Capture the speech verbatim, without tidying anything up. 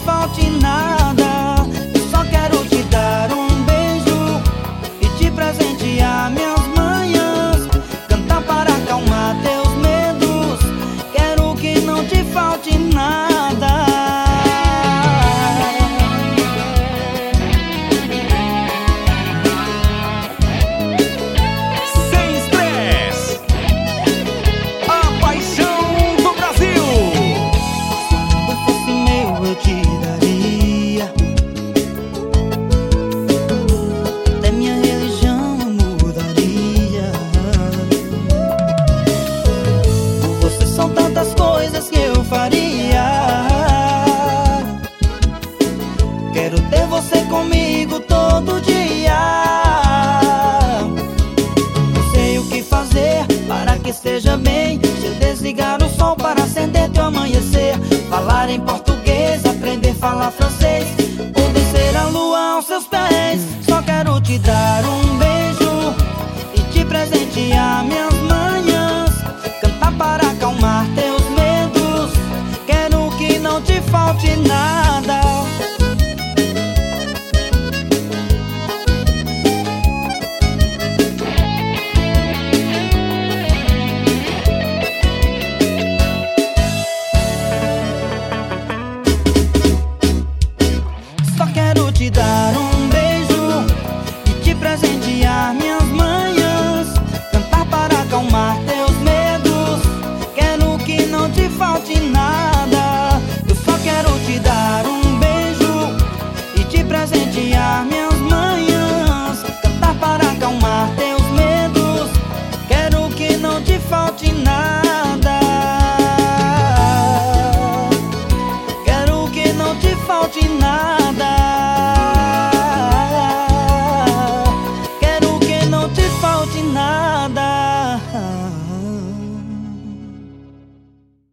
falte nada. Eu só quero te dar um beijo e te presentear minhas manhãs, cantar para acalmar teus medos. Quero que não te falte nada. Sem estresse, a paixão do Brasil. Se eu fosse meu, eu te daria. Até minha religião eu mudaria. Por você são tantas coisas que eu faria. Quero ter você comigo todo dia. Não sei o que fazer para que esteja bem. Se eu desligar o sol para acender teu amanhecer, falar em português, aprender a falar francês, ou descer a lua aos seus pés. Só quero te dar um beijo e te presentear minhas manhãs, cantar para acalmar teus medos. Quero que não te falte nada. Só quero te dar um beijo e te presentear minhas manhãs, cantar para acalmar teus medos. Quero que não te falte nada. Eu só quero te dar um beijo e te presentear minhas manhãs, cantar para acalmar teus medos. Quero que não te falte nada. Quero que não te falte nada.